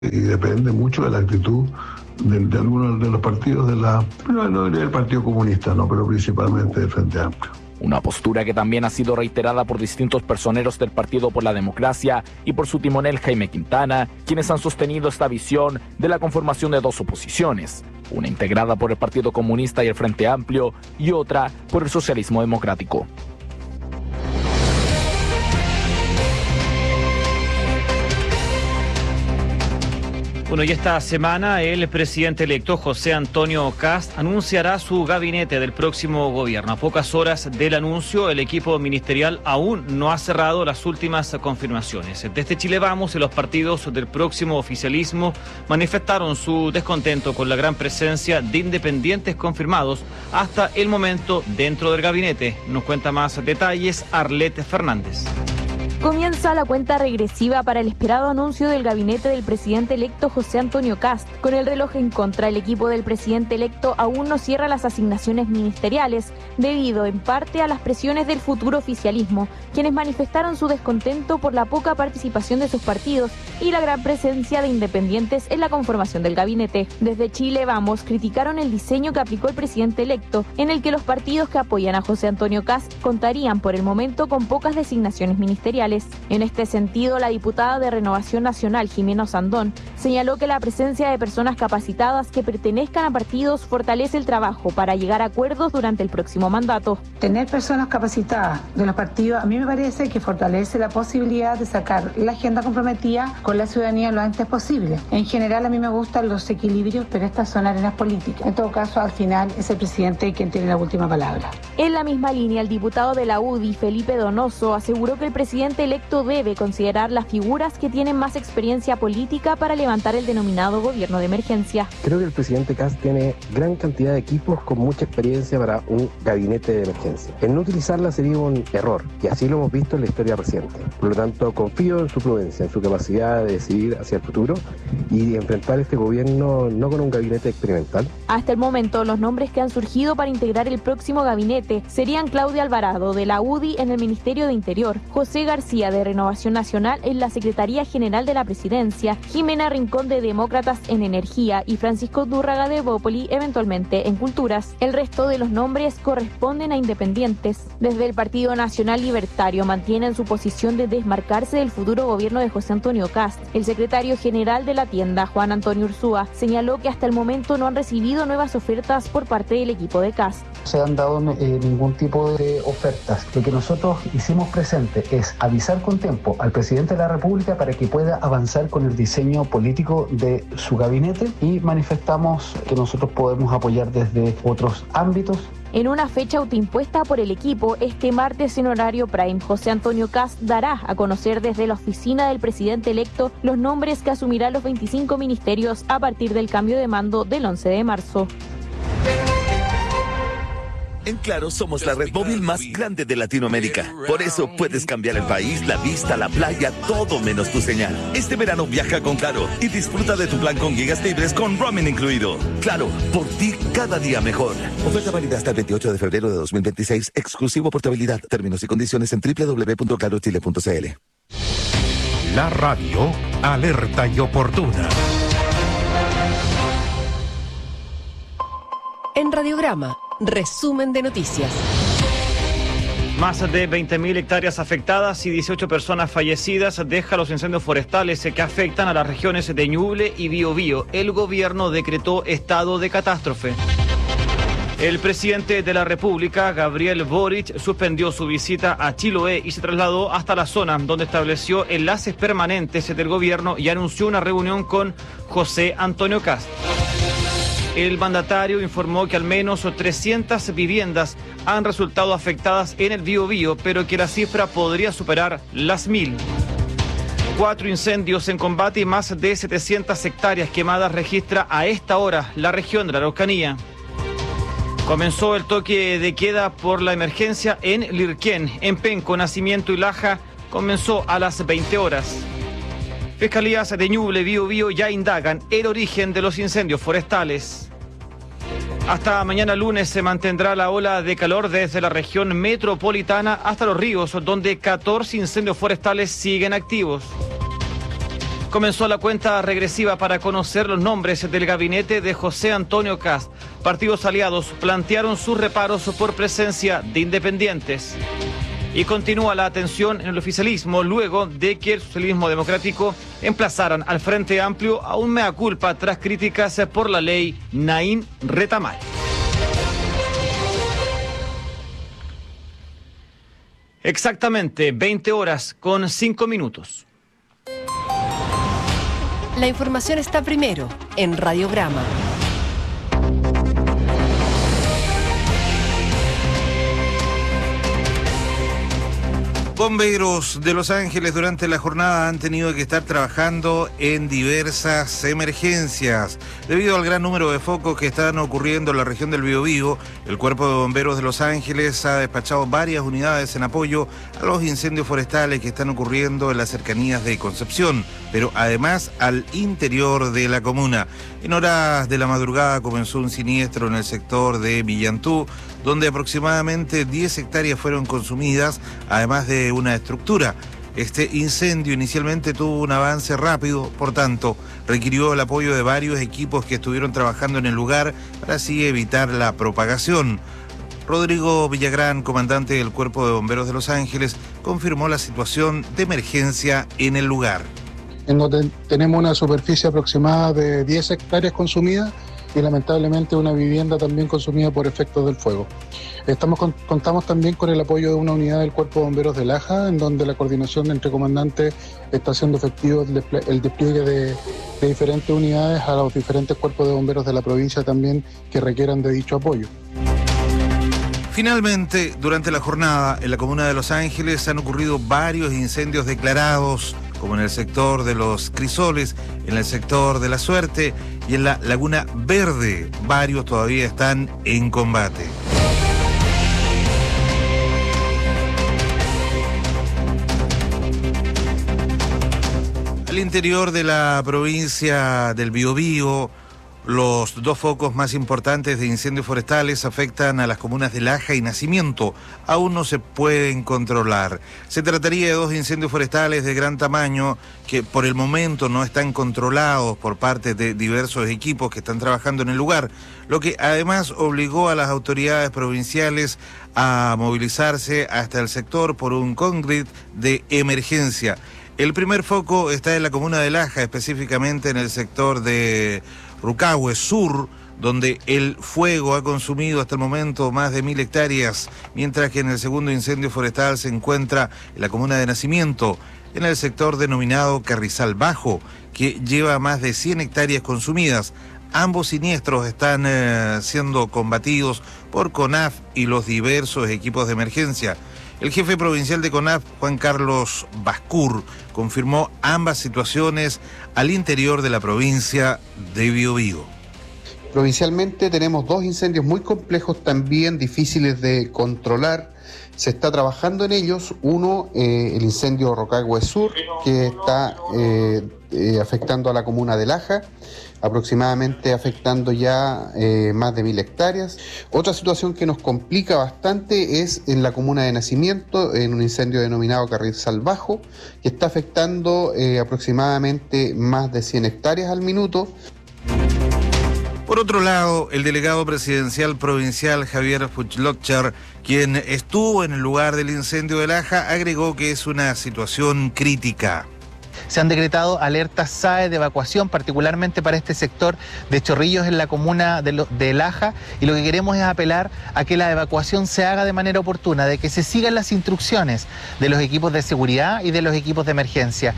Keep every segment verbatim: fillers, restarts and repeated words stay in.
y depende mucho de la actitud de, de algunos de los partidos de la, no, no del Partido Comunista, no, pero principalmente del Frente Amplio. Una postura que también ha sido reiterada por distintos personeros del Partido por la Democracia y por su timonel Jaime Quintana, quienes han sostenido esta visión de la conformación de dos oposiciones, una integrada por el Partido Comunista y el Frente Amplio y otra por el Socialismo Democrático. Bueno, y esta semana el presidente electo José Antonio Kast anunciará su gabinete del próximo gobierno. A pocas horas del anuncio, el equipo ministerial aún no ha cerrado las últimas confirmaciones. Desde Chile Vamos y los partidos del próximo oficialismo manifestaron su descontento con la gran presencia de independientes confirmados hasta el momento dentro del gabinete. Nos cuenta más detalles Arlette Fernández. Comienza la cuenta regresiva para el esperado anuncio del gabinete del presidente electo José Antonio Kast. Con el reloj en contra, el equipo del presidente electo aún no cierra las asignaciones ministeriales, debido en parte a las presiones del futuro oficialismo, quienes manifestaron su descontento por la poca participación de sus partidos y la gran presencia de independientes en la conformación del gabinete. Desde Chile Vamos criticaron el diseño que aplicó el presidente electo, en el que los partidos que apoyan a José Antonio Kast contarían por el momento con pocas designaciones ministeriales. En este sentido, la diputada de Renovación Nacional, Jimena Sandón, señaló que la presencia de personas capacitadas que pertenezcan a partidos fortalece el trabajo para llegar a acuerdos durante el próximo mandato. Tener personas capacitadas de los partidos a mí me parece que fortalece la posibilidad de sacar la agenda comprometida con la ciudadanía lo antes posible. En general a mí me gustan los equilibrios, pero estas son arenas políticas. En todo caso, al final es el presidente quien tiene la última palabra. En la misma línea, el diputado de la U D I, Felipe Donoso, aseguró que el presidente electo debe considerar las figuras que tienen más experiencia política para levantar el denominado gobierno de emergencia. Creo que el presidente Kast tiene gran cantidad de equipos con mucha experiencia para un gabinete de emergencia. El no utilizarla sería un error, y así lo hemos visto en la historia reciente. Por lo tanto, confío en su prudencia, en su capacidad de decidir hacia el futuro y enfrentar este gobierno no con un gabinete experimental. Hasta el momento, los nombres que han surgido para integrar el próximo gabinete serían Claudia Alvarado, de la U D I en el Ministerio de Interior, José García de Renovación Nacional en la Secretaría General de la Presidencia, Jimena Rincón de Demócratas en Energía y Francisco Dúrraga de Bópoli eventualmente en Culturas. El resto de los nombres corresponden a independientes. Desde el Partido Nacional Libertario mantienen su posición de desmarcarse del futuro gobierno de José Antonio Kast. El secretario general de la tienda, Juan Antonio Ursúa, señaló que hasta el momento no han recibido nuevas ofertas por parte del equipo de Kast. No se han dado eh, ningún tipo de ofertas. Lo que nosotros hicimos presente es avisar con tiempo al presidente de la República para que pueda avanzar con el diseño político de su gabinete, y manifestamos que nosotros podemos apoyar desde otros ámbitos. En una fecha autoimpuesta por el equipo, este martes en horario prime, José Antonio Kast dará a conocer desde la oficina del presidente electo los nombres que asumirán los veinticinco ministerios a partir del cambio de mando del once de marzo. En Claro somos la red móvil más grande de Latinoamérica. Por eso puedes cambiar el país, la vista, la playa, todo menos tu señal. Este verano viaja con Claro y disfruta de tu plan con gigas libres con roaming incluido. Claro, por ti cada día mejor. Oferta válida hasta el veintiocho de febrero de dos mil veintiséis. Exclusivo portabilidad. Términos y condiciones en doble u doble u doble u punto claro chile punto c l. La radio alerta y oportuna. En Radiograma, resumen de noticias. Más de veinte mil hectáreas afectadas y dieciocho personas fallecidas deja los incendios forestales que afectan a las regiones de Ñuble y Biobío. El gobierno decretó estado de catástrofe. El presidente de la República, Gabriel Boric, suspendió su visita a Chiloé y se trasladó hasta la zona donde estableció enlaces permanentes del gobierno y anunció una reunión con José Antonio Kast. El mandatario informó que al menos trescientas viviendas han resultado afectadas en el Biobío, pero que la cifra podría superar las mil. Cuatro incendios en combate y más de setecientas hectáreas quemadas registra a esta hora la región de la Araucanía. Comenzó el toque de queda por la emergencia en Lirquén, en Penco, Nacimiento y Laja. Comenzó a las veinte horas. Fiscalías de Ñuble, Biobío ya indagan el origen de los incendios forestales. Hasta mañana lunes se mantendrá la ola de calor desde la región metropolitana hasta los ríos, donde catorce incendios forestales siguen activos. Comenzó la cuenta regresiva para conocer los nombres del gabinete de José Antonio Kast. Partidos aliados plantearon sus reparos por presencia de independientes. Y continúa la atención en el oficialismo luego de que el socialismo democrático emplazaran al Frente Amplio a un mea culpa tras críticas por la ley Naín Retamal. Exactamente veinte horas con cinco minutos. La información está primero en Radiograma. Bomberos de Los Ángeles durante la jornada han tenido que estar trabajando en diversas emergencias. Debido al gran número de focos que están ocurriendo en la región del Biobío, el Cuerpo de Bomberos de Los Ángeles ha despachado varias unidades en apoyo a los incendios forestales que están ocurriendo en las cercanías de Concepción, pero además al interior de la comuna. En horas de la madrugada comenzó un siniestro en el sector de Villantú, donde aproximadamente diez hectáreas fueron consumidas, además de una estructura. Este incendio inicialmente tuvo un avance rápido, por tanto, requirió el apoyo de varios equipos que estuvieron trabajando en el lugar para así evitar la propagación. Rodrigo Villagrán, comandante del Cuerpo de Bomberos de Los Ángeles, confirmó la situación de emergencia en el lugar. En donde tenemos una superficie aproximada de diez hectáreas consumidas y lamentablemente una vivienda también consumida por efectos del fuego. Estamos con, contamos también con el apoyo de una unidad del Cuerpo de Bomberos de Laja, en donde la coordinación entre comandantes está haciendo efectivo el, despl- el despliegue de, de diferentes unidades a los diferentes cuerpos de bomberos de la provincia también que requieran de dicho apoyo. Finalmente, durante la jornada en la comuna de Los Ángeles han ocurrido varios incendios declarados, como en el sector de Los Crisoles, en el sector de La Suerte y en la Laguna Verde. Varios todavía están en combate. Al interior de la provincia del Biobío, los dos focos más importantes de incendios forestales afectan a las comunas de Laja y Nacimiento. Aún no se pueden controlar. Se trataría de dos incendios forestales de gran tamaño que por el momento no están controlados por parte de diversos equipos que están trabajando en el lugar, lo que además obligó a las autoridades provinciales a movilizarse hasta el sector por un congrid de emergencia. El primer foco está en la comuna de Laja, específicamente en el sector de Rucahue Sur, donde el fuego ha consumido hasta el momento más de mil hectáreas, mientras que en el segundo incendio forestal se encuentra en la comuna de Nacimiento, en el sector denominado Carrizal Bajo, que lleva más de cien hectáreas consumidas. Ambos siniestros están eh, siendo combatidos por CONAF y los diversos equipos de emergencia. El jefe provincial de CONAF, Juan Carlos Bascur, confirmó ambas situaciones al interior de la provincia de Biobío. Provincialmente tenemos dos incendios muy complejos, también difíciles de controlar. Se está trabajando en ellos. Uno, eh, el incendio Rucahue Sur, que está eh, eh, afectando a la comuna de Laja, aproximadamente afectando ya eh, más de mil hectáreas. Otra situación que nos complica bastante es en la comuna de Nacimiento, en un incendio denominado Carrizal Bajo, que está afectando eh, aproximadamente más de cien hectáreas al minuto. Por otro lado, el delegado presidencial provincial Javier Puchlotcher, quien estuvo en el lugar del incendio de Laja, agregó que es una situación crítica. Se han decretado alertas S A E de evacuación, particularmente para este sector de Chorrillos en la comuna de, lo, de Laja, y lo que queremos es apelar a que la evacuación se haga de manera oportuna, de que se sigan las instrucciones de los equipos de seguridad y de los equipos de emergencia.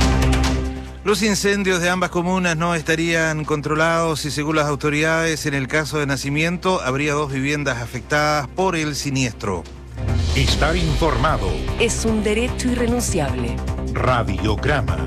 Los incendios de ambas comunas no estarían controlados y, según las autoridades, en el caso de Nacimiento habría dos viviendas afectadas por el siniestro. Estar informado es un derecho irrenunciable. Radiograma.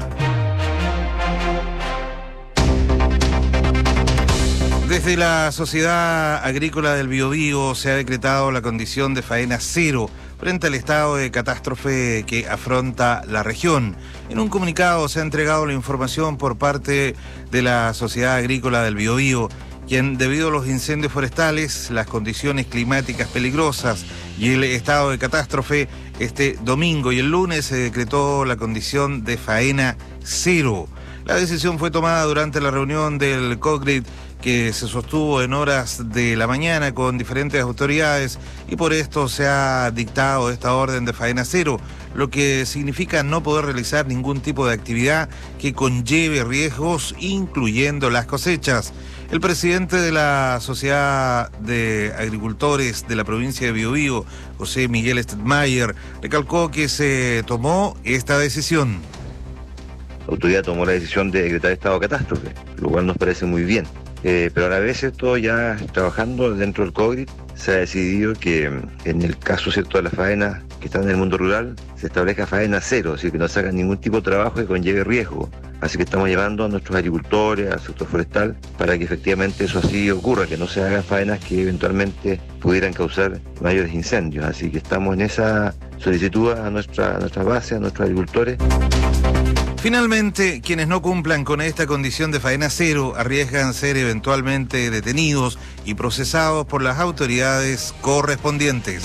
Desde la Sociedad Agrícola del Biobío se ha decretado la condición de faena cero frente al estado de catástrofe que afronta la región. En un comunicado se ha entregado la información por parte de la Sociedad Agrícola del Biobío, quien, debido a los incendios forestales, las condiciones climáticas peligrosas y el estado de catástrofe, este domingo y el lunes se decretó la condición de faena cero. La decisión fue tomada durante la reunión del COGRIT que se sostuvo en horas de la mañana con diferentes autoridades y por esto se ha dictado esta orden de faena cero, lo que significa no poder realizar ningún tipo de actividad que conlleve riesgos, incluyendo las cosechas. El presidente de la Sociedad de Agricultores de la provincia de Biobío, José Miguel Stedmayer, recalcó que se tomó esta decisión. La autoridad tomó la decisión de decretar estado de catástrofe, lo cual nos parece muy bien. Eh, pero a la vez esto ya trabajando dentro del COGRIT se ha decidido que en el caso, ¿cierto?, de las faenas que están en el mundo rural se establezca faena cero, es decir, que no se haga ningún tipo de trabajo que conlleve riesgo. Así que estamos llevando a nuestros agricultores, al sector forestal, para que efectivamente eso así ocurra, que no se hagan faenas que eventualmente pudieran causar mayores incendios. Así que estamos en esa solicitud a nuestra, a nuestra base, a nuestros agricultores. Finalmente, quienes no cumplan con esta condición de faena cero arriesgan ser eventualmente detenidos y procesados por las autoridades correspondientes.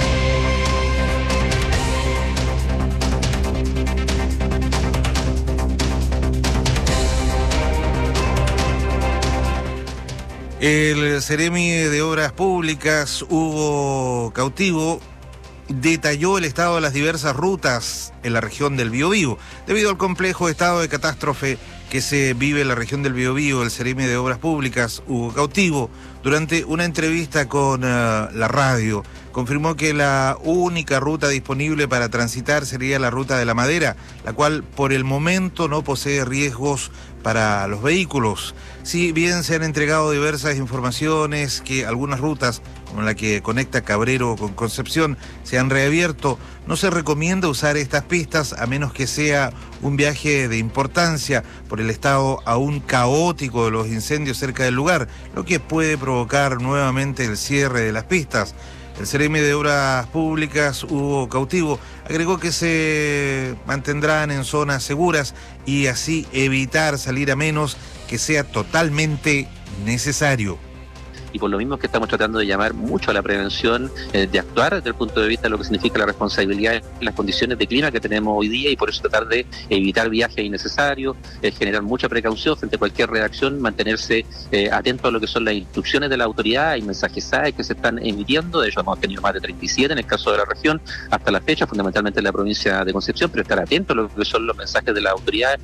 El Ceremi de Obras Públicas, Hugo Cautivo, detalló el estado de las diversas rutas en la región del Biobío. Debido al complejo estado de catástrofe que se vive en la región del Biobío, el Ceremi de Obras Públicas, Hugo Cautivo, durante una entrevista con uh, la radio, confirmó que la única ruta disponible para transitar sería la ruta de la Madera, la cual por el momento no posee riesgos para los vehículos. Si bien se han entregado diversas informaciones que algunas rutas, como la que conecta Cabrero con Concepción, se han reabierto, no se recomienda usar estas pistas a menos que sea un viaje de importancia por el estado aún caótico de los incendios cerca del lugar, lo que puede provocar nuevamente el cierre de las pistas. El Ceremi de Obras Públicas, Hugo Cautivo, agregó que se mantendrán en zonas seguras y así evitar salir a menos que sea totalmente necesario. Y por lo mismo que estamos tratando de llamar mucho a la prevención, eh, de actuar desde el punto de vista de lo que significa la responsabilidad en las condiciones de clima que tenemos hoy día, y por eso tratar de evitar viajes innecesarios, eh, generar mucha precaución frente a cualquier reacción, mantenerse eh, atento a lo que son las instrucciones de la autoridad. Hay mensajes S A E que se están emitiendo, de hecho hemos tenido más de treinta y siete en el caso de la región hasta la fecha, fundamentalmente en la provincia de Concepción, pero estar atento a lo que son los mensajes de la autoridad.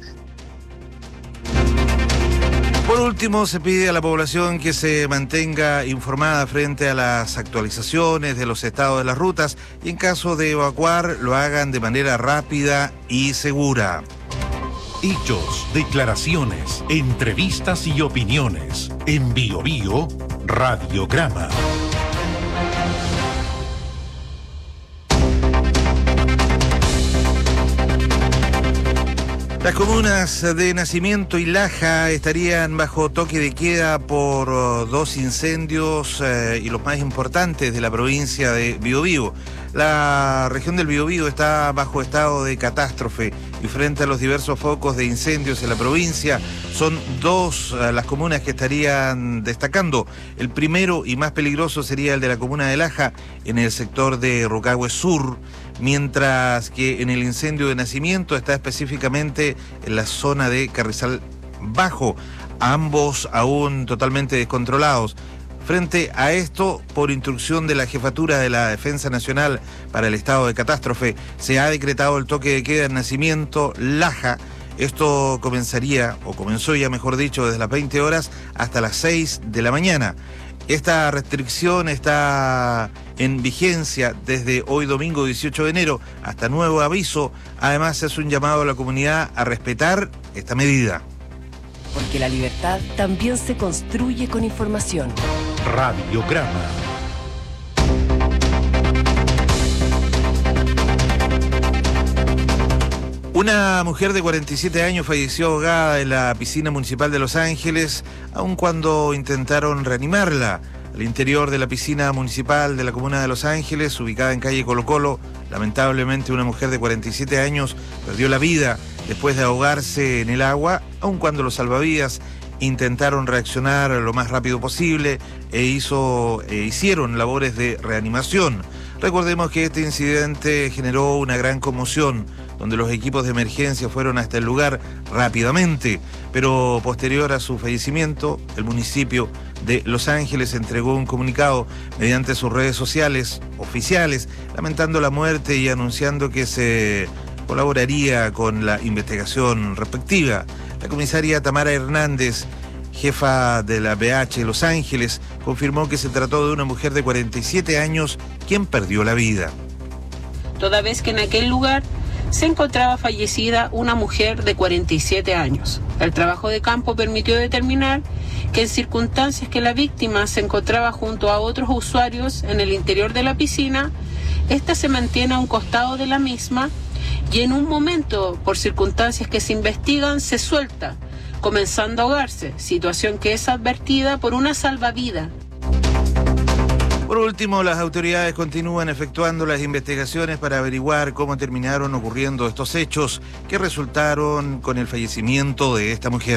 Por último, se pide a la población que se mantenga informada frente a las actualizaciones de los estados de las rutas y en caso de evacuar lo hagan de manera rápida y segura. Hechos, declaraciones, entrevistas y opiniones. En Biobío, Radiograma. Las comunas de Nacimiento y Laja estarían bajo toque de queda por uh, dos incendios eh, y los más importantes de la provincia de Biobío. La región del Biobío está bajo estado de catástrofe y frente a los diversos focos de incendios en la provincia son dos uh, las comunas que estarían destacando. El primero y más peligroso sería el de la comuna de Laja en el sector de Rucahue Sur, mientras que en el incendio de Nacimiento está específicamente en la zona de Carrizal Bajo, ambos aún totalmente descontrolados. Frente a esto, por instrucción de la Jefatura de la Defensa Nacional para el estado de catástrofe, se ha decretado el toque de queda en Nacimiento, Laja. Esto comenzaría, o comenzó ya mejor dicho, desde las veinte horas hasta las seis de la mañana. Esta restricción está en vigencia desde hoy domingo dieciocho de enero hasta nuevo aviso. Además, se hace un llamado a la comunidad a respetar esta medida. Porque la libertad también se construye con información. Radiograma. Una mujer de cuarenta y siete años falleció ahogada en la piscina municipal de Los Ángeles, aun cuando intentaron reanimarla. Al interior de la piscina municipal de la comuna de Los Ángeles, ubicada en calle Colo Colo, lamentablemente una mujer de cuarenta y siete años perdió la vida después de ahogarse en el agua, aun cuando los salvavidas intentaron reaccionar lo más rápido posible e hizo, e hicieron labores de reanimación. Recordemos que este incidente generó una gran conmoción, donde los equipos de emergencia fueron hasta el lugar rápidamente, pero posterior a su fallecimiento, el municipio de Los Ángeles entregó un comunicado mediante sus redes sociales oficiales, lamentando la muerte y anunciando que se colaboraría con la investigación respectiva. La comisaria Tamara Hernández, jefa de la B H Los Ángeles, confirmó que se trató de una mujer de cuarenta y siete años quien perdió la vida. Toda vez que en aquel lugar se encontraba fallecida una mujer de cuarenta y siete años. El trabajo de campo permitió determinar que en circunstancias que la víctima se encontraba junto a otros usuarios en el interior de la piscina, ésta se mantiene a un costado de la misma y en un momento, por circunstancias que se investigan, se suelta, comenzando a ahogarse, situación que es advertida por una salvavidas. Por último, las autoridades continúan efectuando las investigaciones para averiguar cómo terminaron ocurriendo estos hechos que resultaron con el fallecimiento de esta mujer.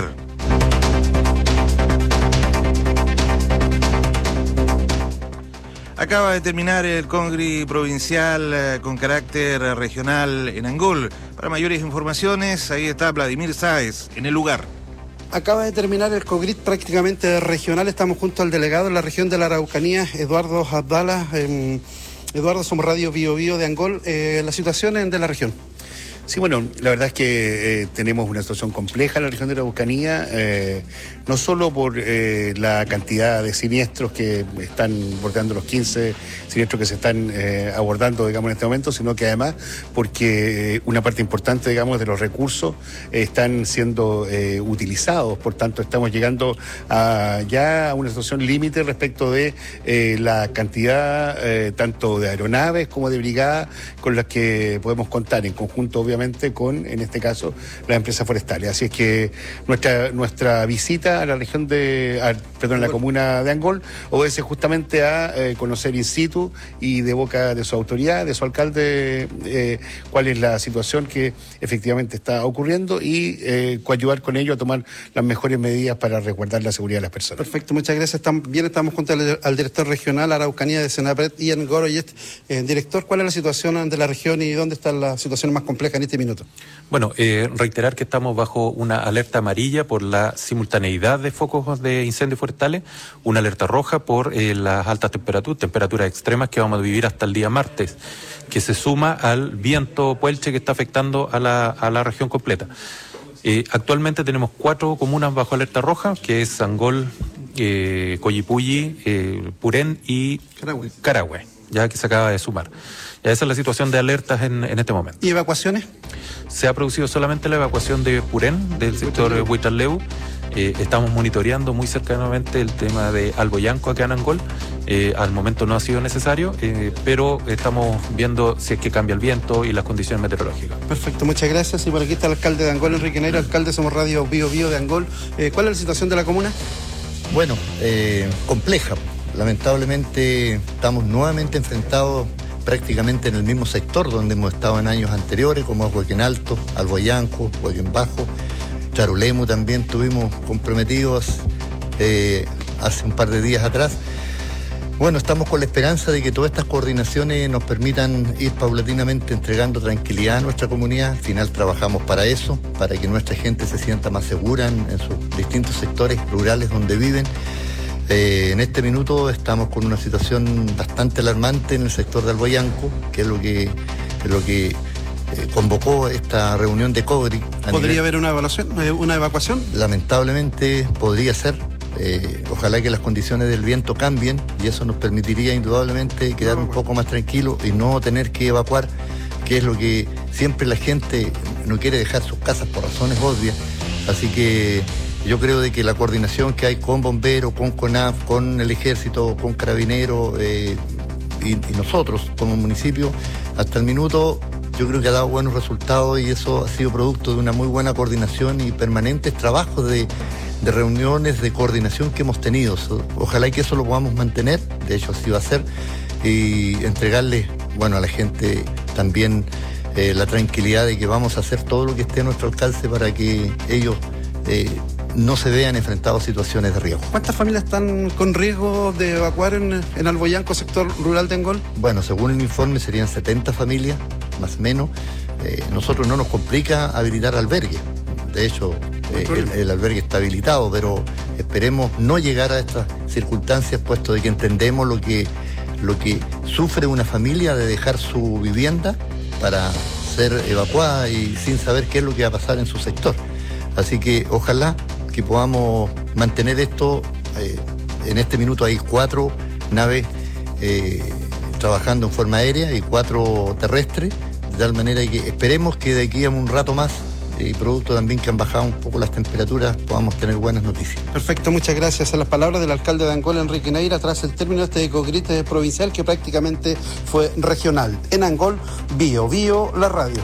Acaba de terminar el Congri provincial eh, con carácter regional en Angol. Para mayores informaciones, ahí está Vladimir Sáez, en el lugar. Acaba de terminar el COGRIT prácticamente regional. Estamos junto al delegado en la región de la Araucanía, Eduardo Abdala. Eh, Eduardo, somos Radio Bio Bio de Angol. Eh, la situación en, de la región. Sí, bueno, la verdad es que eh, tenemos una situación compleja en la región de la Araucanía, eh, no solo por eh, la cantidad de siniestros que están bordeando los quince siniestros que se están eh, abordando, digamos, en este momento, sino que además porque una parte importante, digamos, de los recursos eh, están siendo eh, utilizados. Por tanto, estamos llegando a ya a una situación límite respecto de eh, la cantidad eh, tanto de aeronaves como de brigadas con las que podemos contar en conjunto, obviamente, con, en este caso, las empresas forestales. Así es que nuestra nuestra visita a la región de, a, perdón, a la comuna de Angol obedece justamente a eh, conocer in situ y de boca de su autoridad, de su alcalde, eh, cuál es la situación que efectivamente está ocurriendo y eh, coadyuvar con ello a tomar las mejores medidas para resguardar la seguridad de las personas. Perfecto, muchas gracias. También estamos junto al, al director regional Araucanía de Senapred, Ian Goroyet. Eh, director, ¿cuál es la situación de la región y dónde está la situación más compleja en este minuto? Bueno, eh, reiterar que estamos bajo una alerta amarilla por la simultaneidad de focos de incendios forestales, una alerta roja por eh, las altas temperaturas, temperaturas extremas que vamos a vivir hasta el día martes, que se suma al viento puelche que está afectando a la, a la región completa. Eh, actualmente tenemos cuatro comunas bajo alerta roja, que es Angol, eh, Coyipulli, eh, Purén y Carahue. Carahue, ya que se acaba de sumar. Ya esa es la situación de alertas en, en este momento. ¿Y evacuaciones? Se ha producido solamente la evacuación de Purén, del sector Huitaleu. Eh, estamos monitoreando muy cercanamente el tema de Alboyanco acá en Angol. Eh, al momento no ha sido necesario, eh, pero estamos viendo si es que cambia el viento y las condiciones meteorológicas. Perfecto, muchas gracias. Y por aquí está el alcalde de Angol, Enrique Neira. Alcalde, somos Radio Bio Bio de Angol. Eh, ¿Cuál es la situación de la comuna? Bueno, eh, compleja. Lamentablemente estamos nuevamente enfrentados prácticamente en el mismo sector donde hemos estado en años anteriores, como Huequén Alto, Alboyanco, Huequén Bajo, Charulemu también tuvimos comprometidos eh, hace un par de días atrás. Bueno, estamos con la esperanza de que todas estas coordinaciones nos permitan ir paulatinamente entregando tranquilidad a nuestra comunidad. Al final trabajamos para eso, para que nuestra gente se sienta más segura en, en sus distintos sectores rurales donde viven. Eh, en este minuto estamos con una situación bastante alarmante en el sector de Alboyanco, que es lo que, es lo que eh, convocó esta reunión de COGRI. ¿Podría nivel... haber una evaluación, una evacuación? Lamentablemente podría ser. Eh, ojalá que las condiciones del viento cambien y eso nos permitiría indudablemente quedar un poco más tranquilos y no tener que evacuar, que es lo que siempre la gente no quiere dejar sus casas por razones obvias. Así que yo creo de que la coordinación que hay con bomberos, con CONAF, con el ejército, con carabineros eh, y, y nosotros como municipio, hasta el minuto yo creo que ha dado buenos resultados y eso ha sido producto de una muy buena coordinación y permanentes trabajos de, de reuniones de coordinación que hemos tenido. Ojalá que eso lo podamos mantener, de hecho así va a ser, y entregarle, bueno, a la gente también eh, la tranquilidad de que vamos a hacer todo lo que esté a nuestro alcance para que ellos eh, no se vean enfrentados a situaciones de riesgo. ¿Cuántas familias están con riesgo de evacuar en, en Alboyanco, sector rural de Angol? Bueno, según el informe serían setenta familias, más o menos. eh, nosotros no nos complica habilitar albergue. De hecho, eh, el, el albergue está habilitado, pero esperemos no llegar a estas circunstancias, puesto de que entendemos lo que, lo que sufre una familia de dejar su vivienda para ser evacuada y sin saber qué es lo que va a pasar en su sector. Así que ojalá que podamos mantener esto. Eh, en este minuto hay cuatro naves eh, trabajando en forma aérea y cuatro terrestres, de tal manera que esperemos que de aquí a un rato más, y producto también que han bajado un poco las temperaturas, podamos tener buenas noticias. Perfecto, muchas gracias. A las palabras del alcalde de Angol, Enrique Neira, tras el término de este Ecogrit provincial que prácticamente fue regional. En Angol, Bio Bio, la radio.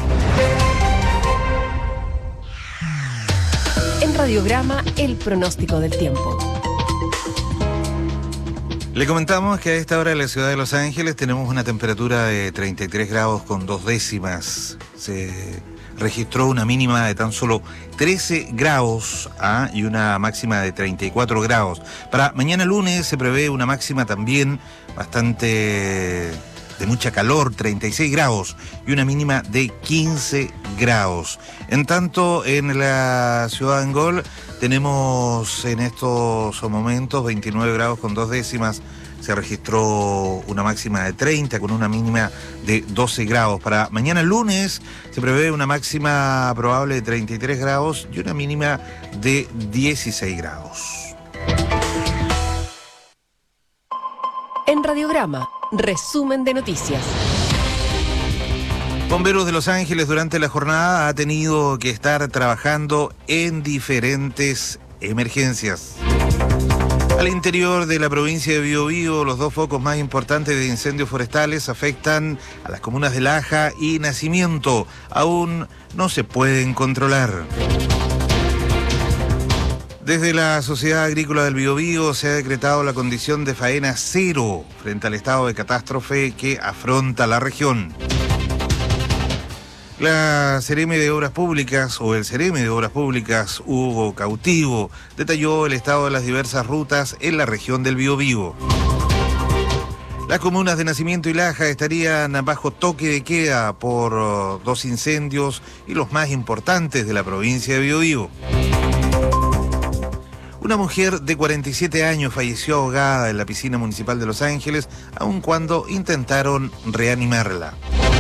En Radiograma, el pronóstico del tiempo. Le comentamos que a esta hora en la ciudad de Los Ángeles tenemos una temperatura de treinta y tres grados con dos décimas. Se registró una mínima de tan solo trece grados ¿ah? y una máxima de treinta y cuatro grados. Para mañana lunes se prevé una máxima también bastante de mucha calor, treinta y seis grados, y una mínima de quince grados. En tanto, en la ciudad de Angol tenemos en estos momentos veintinueve grados con dos décimas. Se registró una máxima de treinta con una mínima de doce grados. Para mañana lunes se prevé una máxima probable de treinta y tres grados y una mínima de dieciséis grados. En Radiograma, resumen de noticias. Bomberos de Los Ángeles durante la jornada ha tenido que estar trabajando en diferentes emergencias. Al interior de la provincia de Biobío, los dos focos más importantes de incendios forestales afectan a las comunas de Laja y Nacimiento. Aún no se pueden controlar. Desde la Sociedad Agrícola del Biobío se ha decretado la condición de faena cero frente al estado de catástrofe que afronta la región. La Seremi de Obras Públicas, o el Seremi de Obras Públicas, Hugo Cautivo, detalló el estado de las diversas rutas en la región del Biobío. Las comunas de Nacimiento y Laja estarían bajo toque de queda por uh, dos incendios y los más importantes de la provincia de Biobío. Una mujer de cuarenta y siete años falleció ahogada en la piscina municipal de Los Ángeles, aun cuando intentaron reanimarla.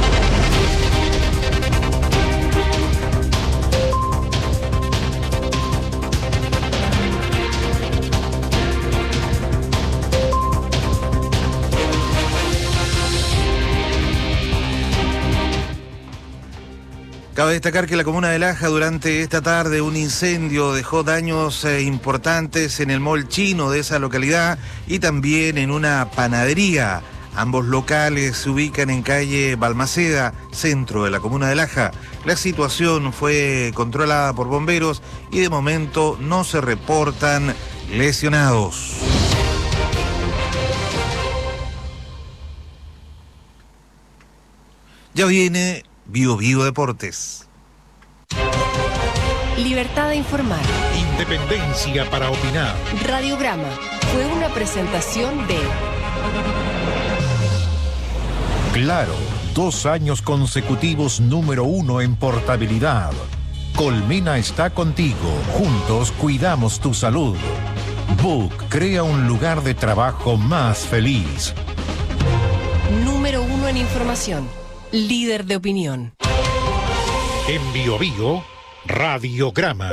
Cabe destacar que la comuna de Laja durante esta tarde un incendio dejó daños eh, importantes en el mall chino de esa localidad y también en una panadería. Ambos locales se ubican en calle Balmaceda, centro de la comuna de Laja. La situación fue controlada por bomberos y de momento no se reportan lesionados. Ya viene Bio Bio Deportes. Libertad de informar. Independencia para opinar. Radiograma fue una presentación de Claro, dos años consecutivos número uno en portabilidad. Colmena está contigo. Juntos cuidamos tu salud. Book crea un lugar de trabajo más feliz. Número uno en información. Líder de opinión. En Biobío, Radiograma.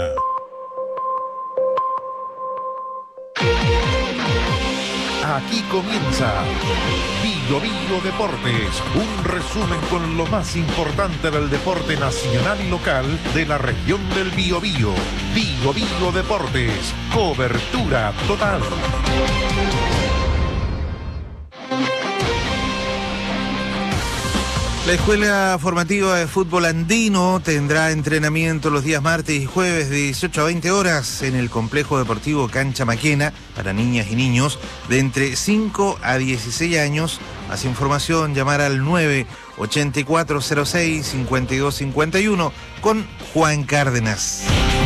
Aquí comienza Biobío Deportes, un resumen con lo más importante del deporte nacional y local de la región del Biobío. Biobío Deportes, cobertura total. La Escuela Formativa de Fútbol Andino tendrá entrenamiento los días martes y jueves de dieciocho a veinte horas en el Complejo Deportivo Cancha Maquena para niñas y niños de entre cinco a dieciséis años. Más información, llamar al nueve ochenta y cuatro cero seis cincuenta y dos cincuenta y uno con Juan Cárdenas.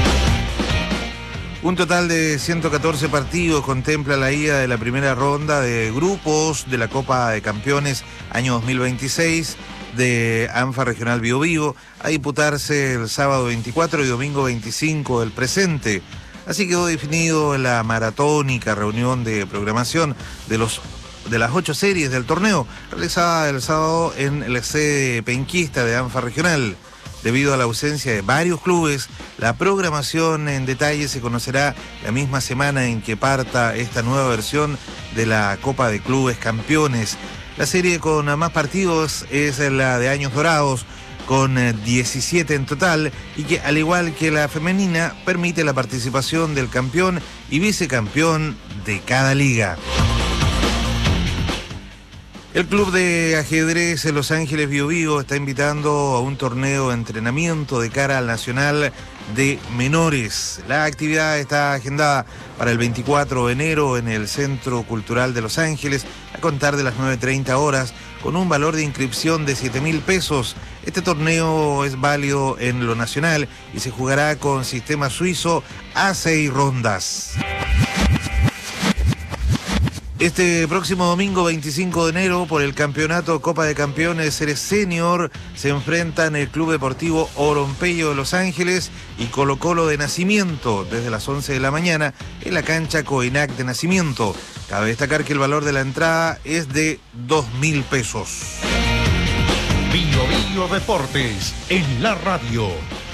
Un total de ciento catorce partidos contempla la ida de la primera ronda de grupos de la Copa de Campeones año dos mil veintiséis. de ANFA Regional Biobío a disputarse el sábado veinticuatro y domingo veinticinco del presente. Así quedó definido la maratónica reunión de programación de los de las ocho series del torneo, realizada el sábado en la sede penquista de ANFA Regional. Debido a la ausencia de varios clubes, la programación en detalle se conocerá la misma semana en que parta esta nueva versión de la Copa de Clubes Campeones. La serie con más partidos es la de Años Dorados, con diecisiete en total, y que, al igual que la femenina, permite la participación del campeón y vicecampeón de cada liga. El club de ajedrez en Los Ángeles Biobío está invitando a un torneo de entrenamiento de cara al Nacional de Menores. La actividad está agendada para el veinticuatro de enero en el Centro Cultural de Los Ángeles, a contar de las nueve treinta horas, con un valor de inscripción de siete mil pesos. Este torneo es válido en lo nacional y se jugará con sistema suizo a seis rondas. Este próximo domingo veinticinco de enero, por el campeonato Copa de Campeones Series Senior, se enfrentan el Club Deportivo Orompeyo de Los Ángeles y Colo Colo de Nacimiento desde las once de la mañana en la cancha Coinac de Nacimiento. Cabe destacar que el valor de la entrada es de dos mil pesos. Bio Bio Deportes en la radio.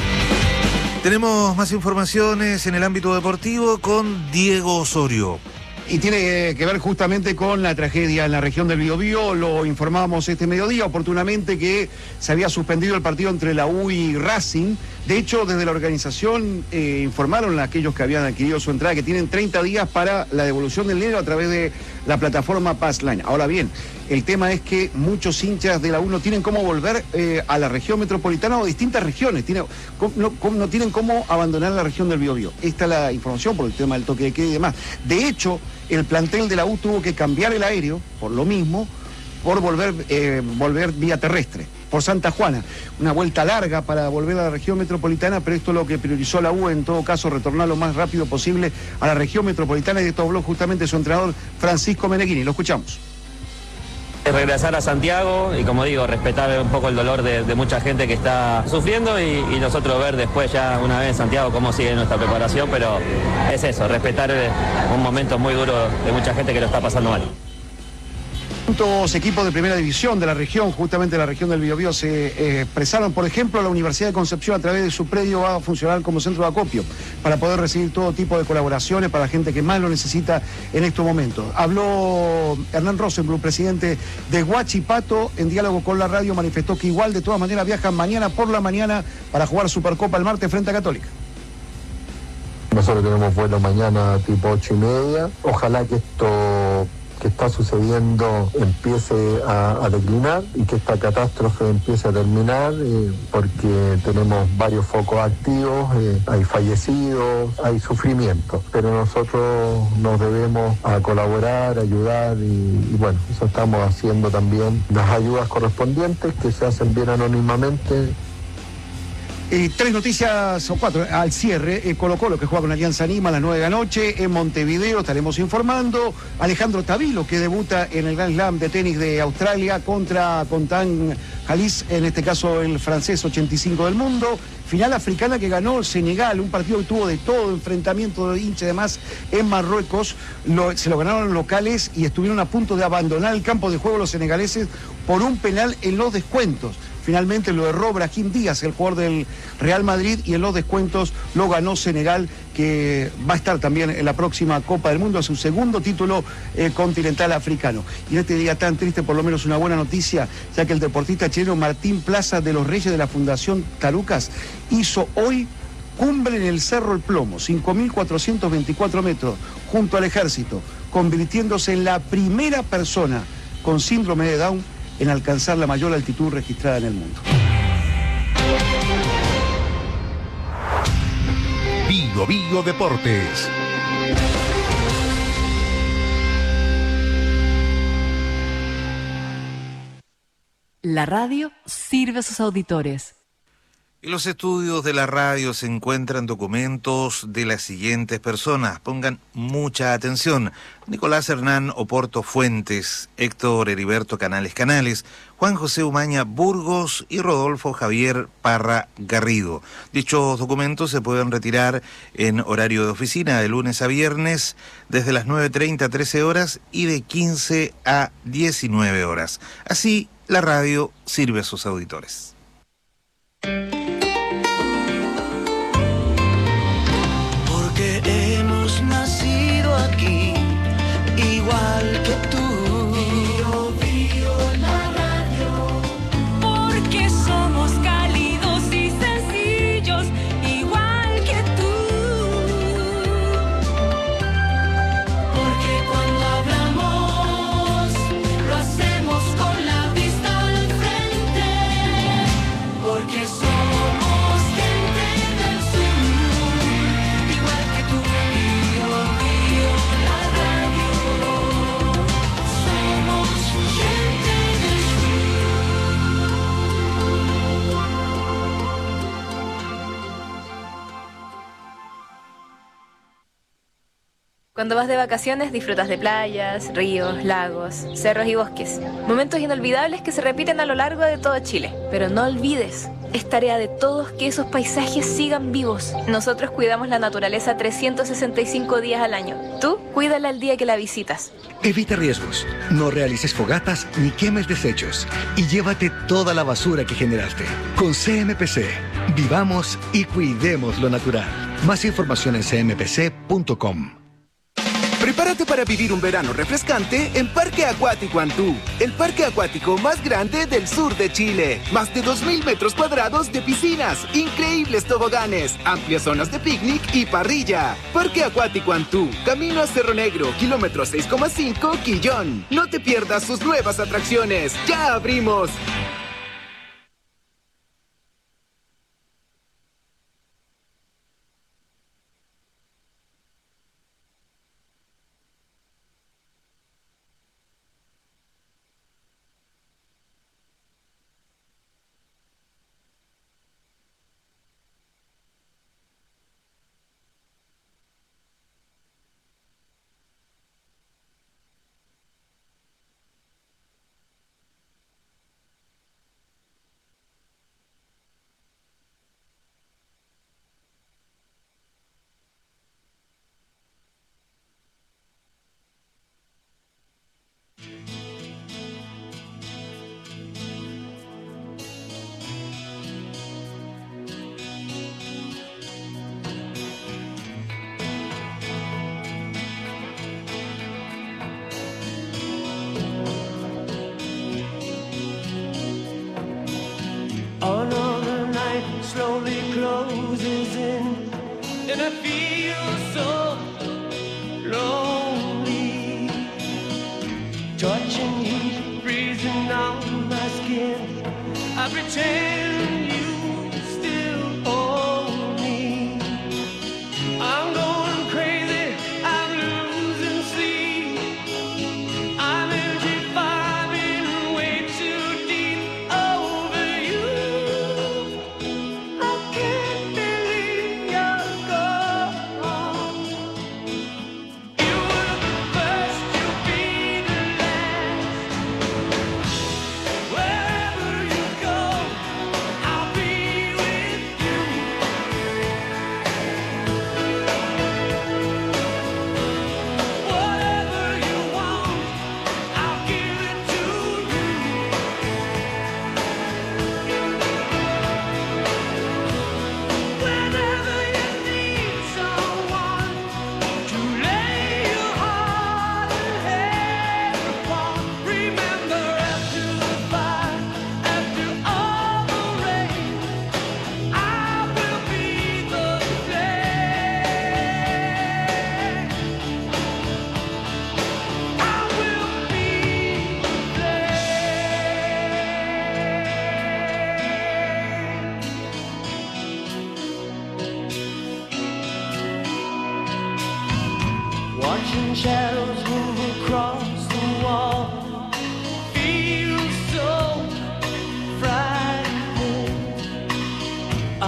Tenemos más informaciones en el ámbito deportivo con Diego Osorio. Y tiene que ver justamente con la tragedia en la región del Biobío. Lo informábamos este mediodía oportunamente que se había suspendido el partido entre la U y Racing. De hecho, desde la organización eh, informaron a aquellos que habían adquirido su entrada que tienen treinta días para la devolución del dinero a través de la plataforma Passline. Ahora bien, el tema es que muchos hinchas de la U no tienen cómo volver eh, a la región metropolitana o distintas regiones. Tiene, no, no tienen cómo abandonar la región del Biobío. Esta es la información por el tema del toque de queda y demás. De hecho, el plantel de la U tuvo que cambiar el aéreo, por lo mismo, por volver, eh, volver vía terrestre, por Santa Juana. Una vuelta larga para volver a la región metropolitana, pero esto es lo que priorizó la U, en todo caso, retornar lo más rápido posible a la región metropolitana, y de esto habló justamente su entrenador Francisco Meneghini. Lo escuchamos. Regresar a Santiago y, como digo, respetar un poco el dolor de, de mucha gente que está sufriendo y, y nosotros ver después, ya una vez en Santiago, cómo sigue nuestra preparación, pero es eso, respetar un momento muy duro de mucha gente que lo está pasando mal. Distintos equipos de primera división de la región, justamente de la región del Biobío, se eh, expresaron. Por ejemplo, la Universidad de Concepción, a través de su predio, va a funcionar como centro de acopio para poder recibir todo tipo de colaboraciones para la gente que más lo necesita en estos momentos. Habló Hernán Rosenbluth, presidente de Huachipato, en diálogo con la radio, manifestó que igual de todas maneras viajan mañana por la mañana para jugar Supercopa el martes frente a Católica. Nosotros tenemos vuelo mañana tipo ocho y media. Ojalá que esto que está sucediendo empiece a, a declinar y que esta catástrofe empiece a terminar, eh, porque tenemos varios focos activos, eh, hay fallecidos, hay sufrimiento, pero nosotros nos debemos a colaborar, ayudar y, y bueno, eso estamos haciendo también, las ayudas correspondientes que se hacen bien anónimamente. Eh, tres noticias, o cuatro, al cierre. eh, Colo Colo, que juega con Alianza Lima a las nueve de la noche. En Montevideo estaremos informando. Alejandro Tavilo, que debuta en el Grand Slam de tenis de Australia contra Contan Jalis, en este caso el francés ochenta y cinco del mundo. Final africana que ganó Senegal, un partido que tuvo de todo, enfrentamiento de hinchas y demás en Marruecos. Lo, se lo ganaron los locales y estuvieron a punto de abandonar el campo de juego los senegaleses por un penal en los descuentos. Finalmente lo erró Brahim Díaz, el jugador del Real Madrid, y en los descuentos lo ganó Senegal, que va a estar también en la próxima Copa del Mundo, a su segundo título eh, continental africano. Y en este día tan triste, por lo menos una buena noticia, ya que el deportista chileno Martín Plaza de los Reyes de la Fundación Tarucas hizo hoy cumbre en el Cerro El Plomo, cinco mil cuatrocientos veinticuatro metros, junto al Ejército, convirtiéndose en la primera persona con síndrome de Down en alcanzar la mayor altitud registrada en el mundo. Bio Bio Deportes. La radio sirve a sus auditores. En los estudios de la radio se encuentran documentos de las siguientes personas. Pongan mucha atención. Nicolás Hernán Oporto Fuentes, Héctor Heriberto Canales Canales, Juan José Umaña Burgos y Rodolfo Javier Parra Garrido. Dichos documentos se pueden retirar en horario de oficina de lunes a viernes desde las nueve treinta a trece horas y de quince a diecinueve horas. Así, la radio sirve a sus auditores. Porque hemos nacido aquí, igual que tú. Bío, Bío, la radio. Porque somos cálidos y sencillos, igual que tú. Porque cuando hablamos, lo hacemos con la vista al frente. Porque somos Cuando vas de vacaciones disfrutas de playas, ríos, lagos, cerros y bosques. Momentos inolvidables que se repiten a lo largo de todo Chile. Pero no olvides, es tarea de todos que esos paisajes sigan vivos. Nosotros cuidamos la naturaleza trescientos sesenta y cinco días al año. Tú, cuídala el día que la visitas. Evita riesgos, no realices fogatas ni quemes desechos y llévate toda la basura que generaste. Con C M P C, vivamos y cuidemos lo natural. Más información en c m p c punto com. Prepárate para vivir un verano refrescante en Parque Acuático Antú, el parque acuático más grande del sur de Chile. Más de dos mil metros cuadrados de piscinas, increíbles toboganes, amplias zonas de picnic y parrilla. Parque Acuático Antú, camino a Cerro Negro, kilómetro seis coma cinco, Quillón. No te pierdas sus nuevas atracciones. ¡Ya abrimos! Another night slowly closes in, and I feel so lonely. Touching heat freezing on my skin, I pretend you still own me. I'm going crazy, I'm losing sleep, I'm empty vibing way too deep over you. I can't believe you're gone. You were the first, you'll be the last. Wherever you go, I'll be with you. Whatever you want, I'll give it to you. Whenever you need someone to lay your heart and head upon, remember after the fire, after all the rain, I will be the flame. I will be the flame. Watching shadows move across the wall feels so frightening.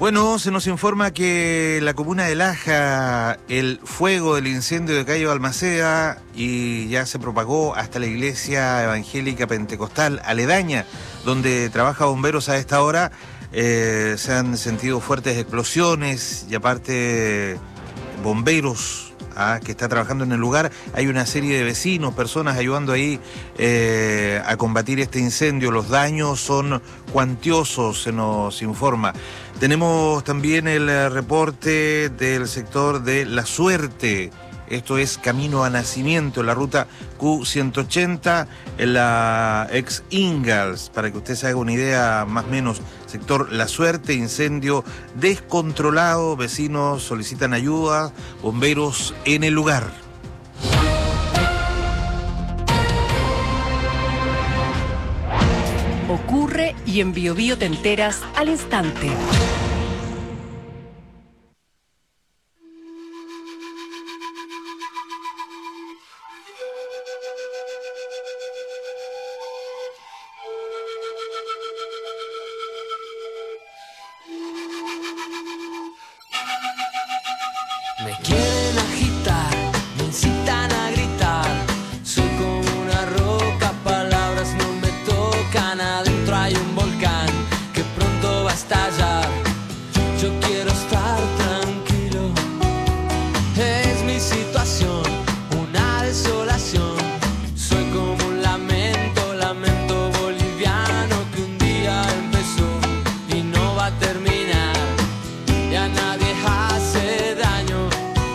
Bueno, se nos informa que la comuna de Laja, el fuego del incendio de calle Balmaceda y ya se propagó hasta la iglesia evangélica pentecostal aledaña, donde trabaja bomberos a esta hora. Eh, se han sentido fuertes explosiones y aparte bomberos ah, que está trabajando en el lugar. Hay una serie de vecinos, personas ayudando ahí eh, a combatir este incendio. Los daños son cuantiosos, se nos informa. Tenemos también el eh, reporte del sector de La Suerte. Esto es camino a Nacimiento, en la ruta Q ciento ochenta, en la ex Ingalls, para que usted se haga una idea más o menos. Sector La Suerte, incendio descontrolado, vecinos solicitan ayuda, bomberos en el lugar. Ocurre y en Bio Bio te enteras al instante. Me quieren agitar, me incitan a gritar. Soy como una roca, palabras no me tocan. Adentro hay un volcán que pronto va a estallar. Yo quiero estar tranquilo. Es mi situación, una desolación. Soy como un lamento, lamento boliviano que un día empezó y no va a terminar. Ya nadie hace daño.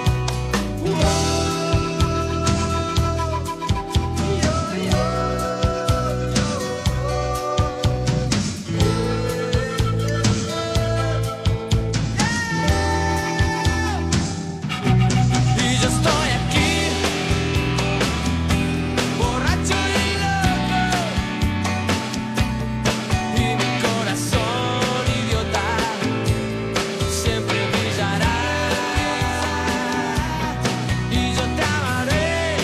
Y yo estoy aquí, borracho y loco, y mi corazón idiota siempre brillará. Y yo te amaré,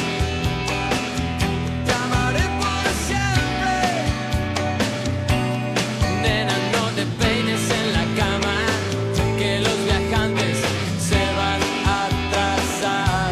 te amaré por siempre. Nena, no te peines en la cama, que los viajantes se van a atrasar.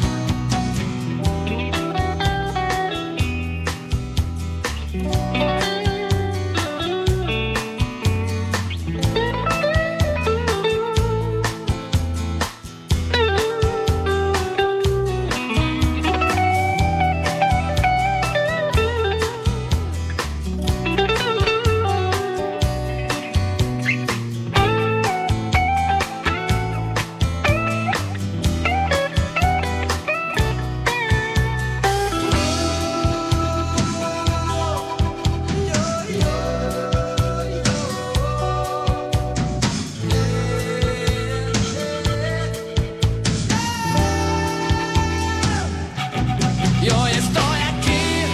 Y hoy estoy aquí,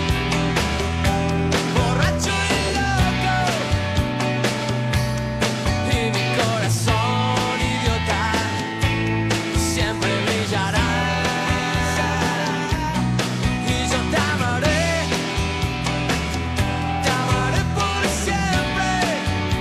borracho y loco, y mi corazón idiota siempre brillará. Y yo te amaré, te amaré por siempre.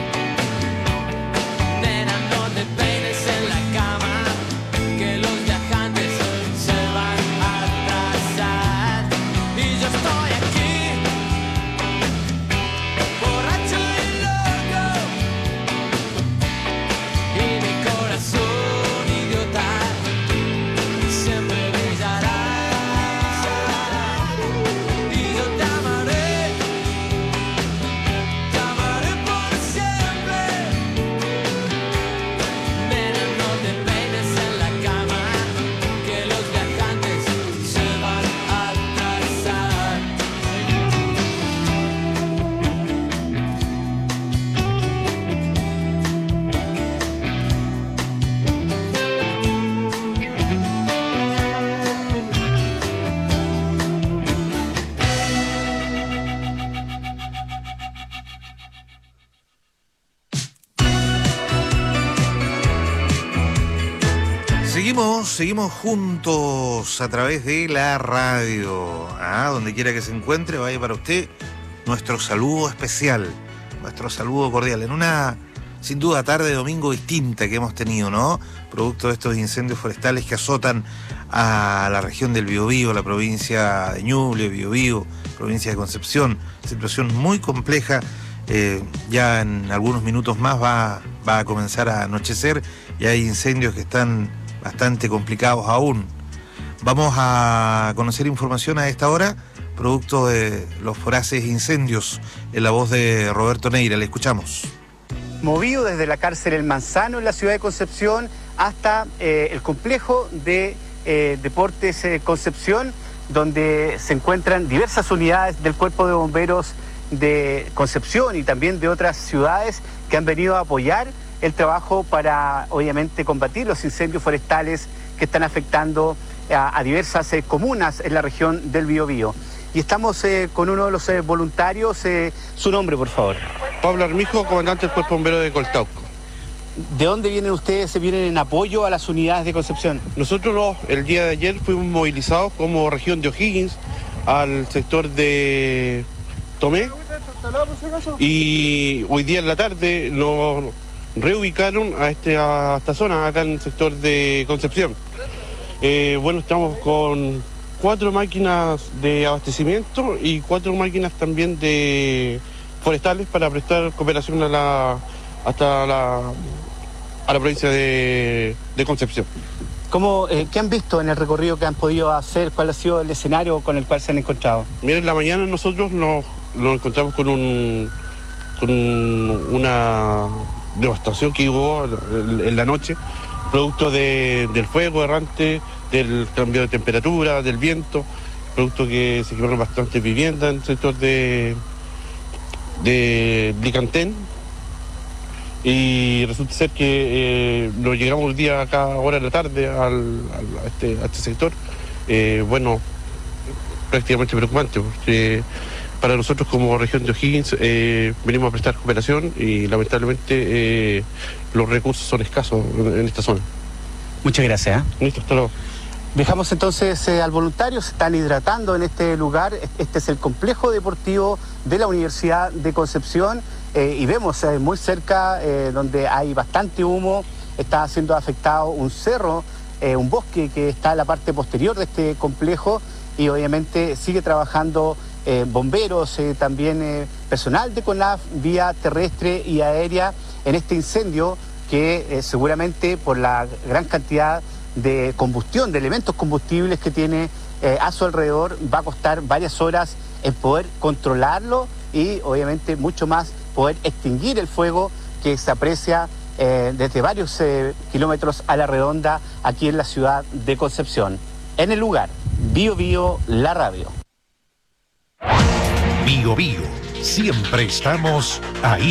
Nena, no te peines en la cama, que los viajantes se van a atrasar. Y yo estoy aquí, borracho y loco, y mi corazón idiota siempre brillará. Y yo te amaré, te amaré por siempre. Nena, no te peines en la cama, que los viajantes se van a atrasar. Seguimos, seguimos juntos a través de la radio. Ah, donde quiera que se encuentre, vaya para usted nuestro saludo especial, nuestro saludo cordial. En una sin duda, tarde de domingo distinta que hemos tenido, ¿no? Producto de estos incendios forestales que azotan a la región del Biobío, la provincia de Ñuble, Biobío, provincia de Concepción. Situación muy compleja. Eh, ya en algunos minutos más va, va a comenzar a anochecer y hay incendios que están bastante complicados aún. Vamos a conocer información a esta hora, producto de los voraces incendios, en la voz de Roberto Neira. Le escuchamos. Movido desde la cárcel El Manzano en la ciudad de Concepción hasta eh, el complejo de eh, Deportes eh, Concepción, donde se encuentran diversas unidades del Cuerpo de Bomberos de Concepción y también de otras ciudades que han venido a apoyar el trabajo para, obviamente, combatir los incendios forestales que están afectando a, a diversas eh, comunas en la región del Biobío. Y estamos eh, con uno de los eh, voluntarios. Eh, su nombre, por favor. Pablo Armijo, comandante del Cuerpo Bombero de Coltauco. ¿De dónde vienen ustedes? ¿Se vienen en apoyo a las unidades de Concepción? Nosotros no, el día de ayer fuimos movilizados como región de O'Higgins al sector de Tomé, y hoy día en la tarde nos reubicaron a, este, a esta zona, acá en el sector de Concepción. Eh, bueno, estamos con cuatro máquinas de abastecimiento y cuatro máquinas también de forestales para prestar cooperación a la, hasta la, a la provincia de, de Concepción. ¿Cómo, eh, ¿Qué han visto en el recorrido que han podido hacer? ¿Cuál ha sido el escenario con el cual se han encontrado? Miren, en la mañana nosotros nos, nos encontramos con, un, con una devastación que hubo en la noche, producto de, del fuego errante, del cambio de temperatura, del viento, producto que se quemaron bastantes viviendas en el sector de, de Licantén. Y resulta ser que eh, nos llegamos un día acá ahora en la tarde al, al, a, este, a este sector. Eh, bueno, prácticamente preocupante, porque para nosotros como región de O'Higgins eh, venimos a prestar cooperación y lamentablemente eh, los recursos son escasos en, en esta zona. Muchas gracias. ¿eh? Listo, hasta luego. Dejamos entonces eh, al voluntario, se están hidratando en este lugar. Este es el complejo deportivo de la Universidad de Concepción. Eh, y vemos eh, muy cerca, eh, donde hay bastante humo, está siendo afectado un cerro, eh, un bosque que está en la parte posterior de este complejo, y obviamente sigue trabajando eh, bomberos, eh, también eh, personal de CONAF, vía terrestre y aérea, en este incendio que eh, seguramente por la gran cantidad de combustión, de elementos combustibles que tiene eh, a su alrededor, va a costar varias horas en poder controlarlo y obviamente mucho más poder extinguir el fuego que se aprecia eh, desde varios eh, kilómetros a la redonda aquí en la ciudad de Concepción. En el lugar, Bio Bio, la radio. Bio Bio, siempre estamos ahí.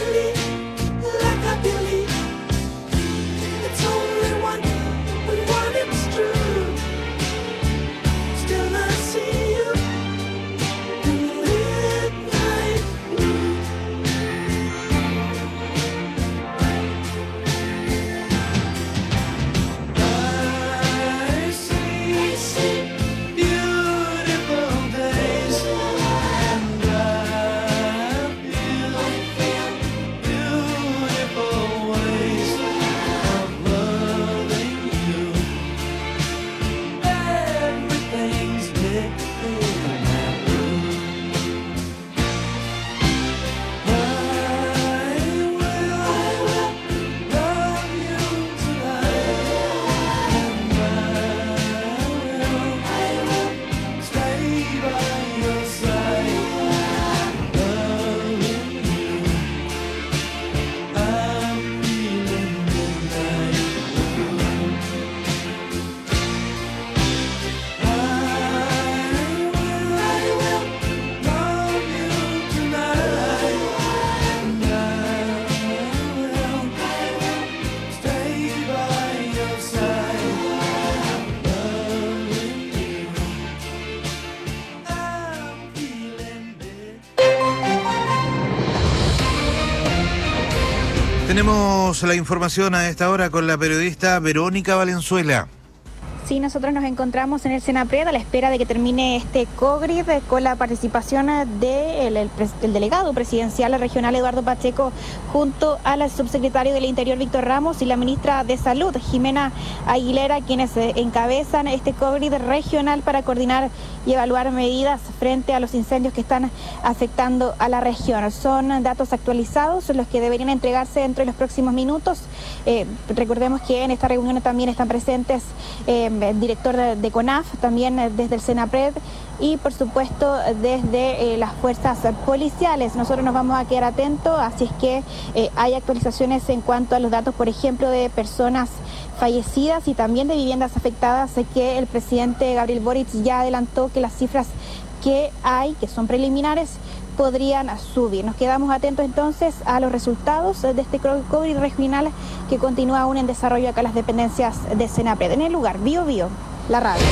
Tenemos la información a esta hora con la periodista Verónica Valenzuela. Sí, nosotros nos encontramos en el Senapred a la espera de que termine este COGRID con la participación del de el, el, el delegado presidencial regional Eduardo Pacheco junto al subsecretario del Interior Víctor Ramos y la ministra de Salud Jimena Aguilera, quienes encabezan este COGRID regional para coordinar y evaluar medidas frente a los incendios que están afectando a la región. Son datos actualizados los que deberían entregarse dentro de los próximos minutos. Eh, recordemos que en esta reunión también están presentes eh, el director de, de CONAF, también eh, desde el Senapred y por supuesto desde eh, las fuerzas policiales. Nosotros nos vamos a quedar atentos, así es que eh, hay actualizaciones en cuanto a los datos, por ejemplo, de personas fallecidas y también de viviendas afectadas, que el presidente Gabriel Boric ya adelantó que las cifras que hay, que son preliminares, podrían subir. Nos quedamos atentos entonces a los resultados de este COGRID regional que continúa aún en desarrollo acá en las dependencias de Senapred. En el lugar, Bio Bio, la radio.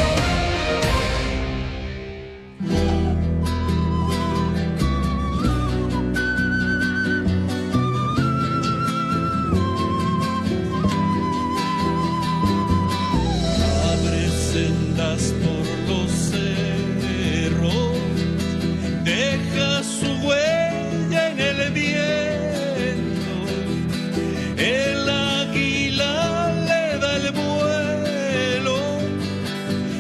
Abre sendas por los cerros, deja su huella en el viento, el águila le da el vuelo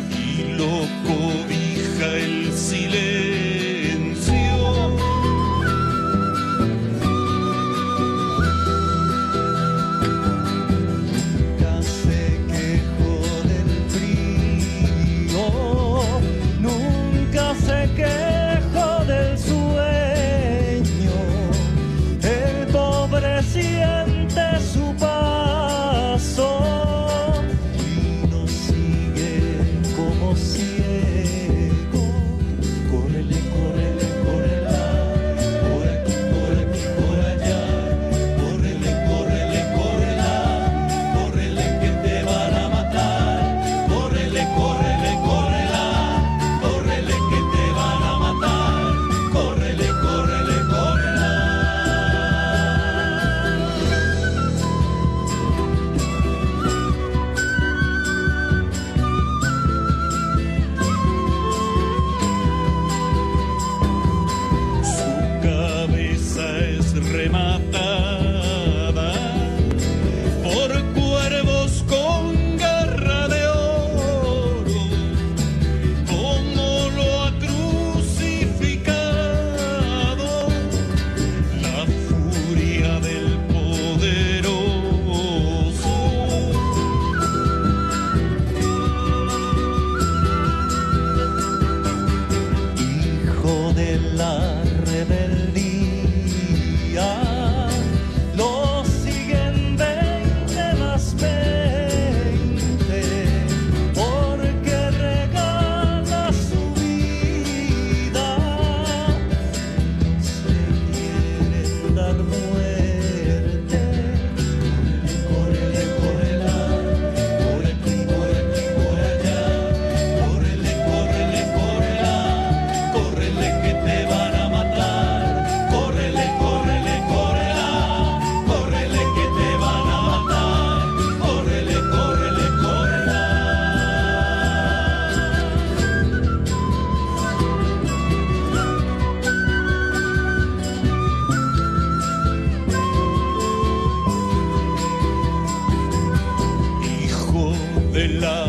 de la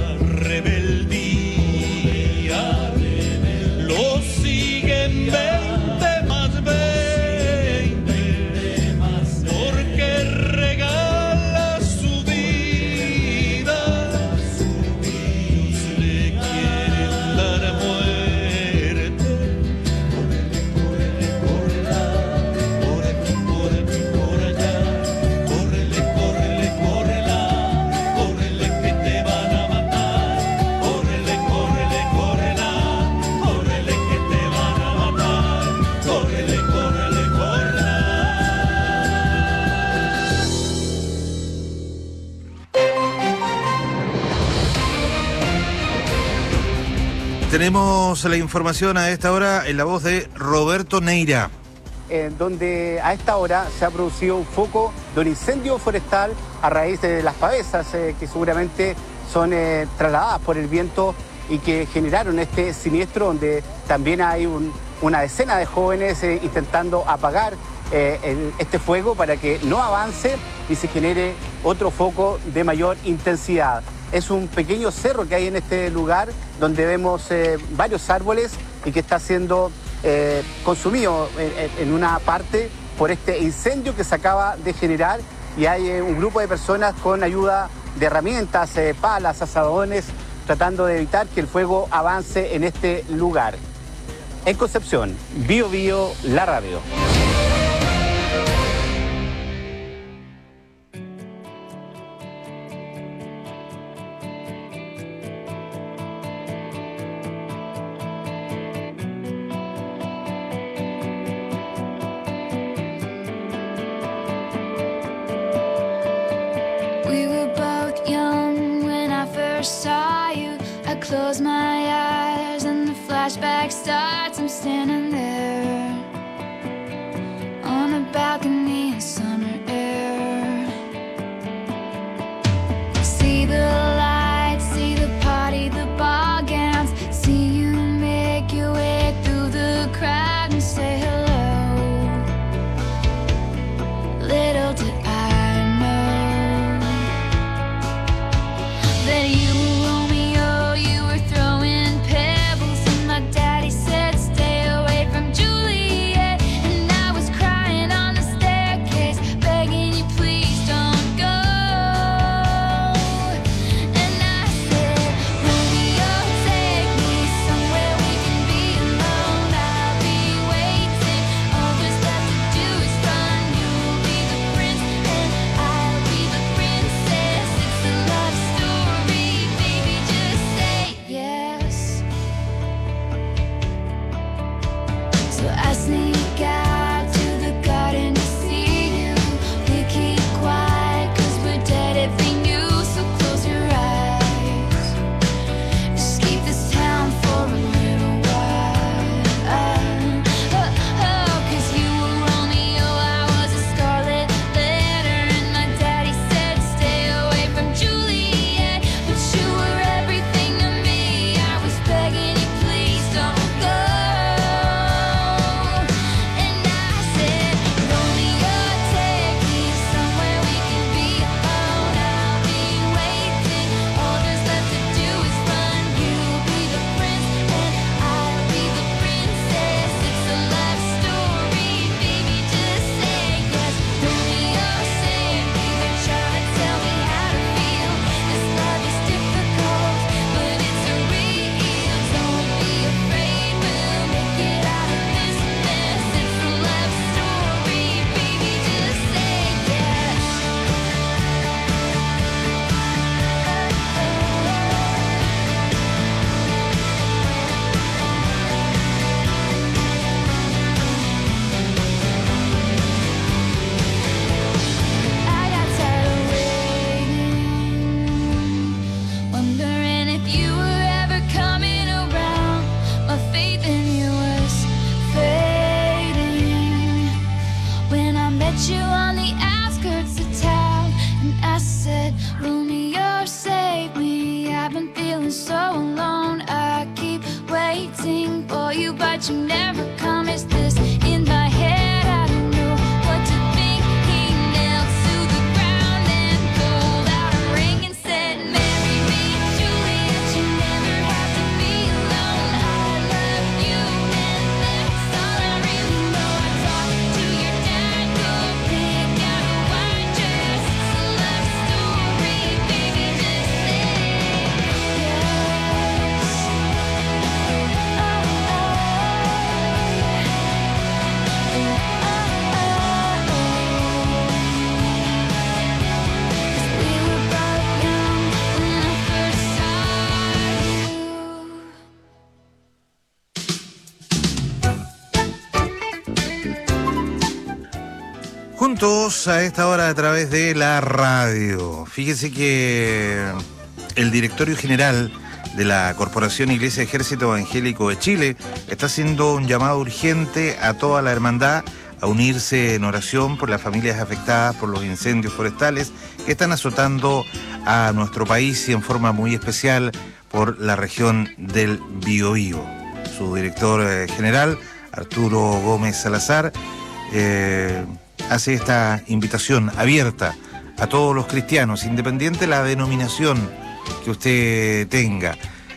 rebeldía. Lo siguen veinte más veinte, porque regala su vida. Le quieren dar muerte. Córrele, córrele, por aquí, por aquí, por allá. Córrele, córrele, córrela. Córrele que te van a matar. Córrele, córrele, córrela. Córrele que te van a matar. Córrele, córrele, córrela. Tenemos la información a esta hora en la voz de Roberto Neira. Eh, donde a esta hora se ha producido un foco de un incendio forestal a raíz de las pavesas eh, que seguramente son eh, trasladadas por el viento y que generaron este siniestro, donde también hay un- una decena de jóvenes eh, intentando apagar eh, el- este fuego para que no avance y se genere otro foco de mayor intensidad. Es un pequeño cerro que hay en este lugar donde vemos eh, varios árboles y que está siendo eh, consumido en, en- en una parte por este incendio que se acaba de generar, y hay eh, un grupo de personas con ayuda de herramientas, eh, palas, asadones, tratando de evitar que el fuego avance en este lugar. En Concepción, Bio Bio, la radio. We were both young when I first saw you. I close my eyes and the flashback starts. I'm standing there on a balcony in summer air. See the lights, see the party, the ball gowns. See you make your way through the crowd and say hello. Little did I know that you were Romeo, you were throwing pebbles, and my daddy said stay away from Juliet, and I was crying on the staircase, begging you please don't go. And I said, Romeo, take me somewhere we can be alone. I'll be waiting. All there's left to do is run. You'll be the prince and I'll be the princess. It's a love story, baby. Just say yes. So I sneak out to the garden to see you. We keep quiet 'cause we're dead if we knew. So close your eyes. Just keep this town for a little while. Oh, oh, 'cause you were Romeo, I was a scarlet letter, and my daddy said stay away from Juliet, but you were everything to me. I was begging you, please don't go. And I said, Romeo, take me somewhere we can be alone. I'll be waiting. All there's left to do is run. You'll be the prince and I'll be the princess. It's a love story, baby. Just say yes. Romeo, save me. They're trying to tell me how to feel. This love is difficult, but it's real. Don't be afraid. We'll make it out of this mess. It's a love story, baby. Just say yes. I got tired of waiting, wondering if you were ever coming around. My faith in you was fading when I met you on the outskirts of town, and I said, Romeo, save me. I've been feeling so alone. I keep waiting for you, but you never come. Is this in my head? I don't know what to think. He knelt to the ground and pulled out a ring and said, marry me, Atentos a esta hora a través de la radio. Fíjese que el directorio general de la Corporación Iglesia Ejército Evangélico de Chile está haciendo un llamado urgente a toda la hermandad a unirse en oración por las familias afectadas por los incendios forestales que están azotando a nuestro país y en forma muy especial por la región del Biobío. Su director eh, general, Arturo Gómez Salazar, eh, hace esta invitación abierta a todos los cristianos, independiente de la denominación que usted tenga,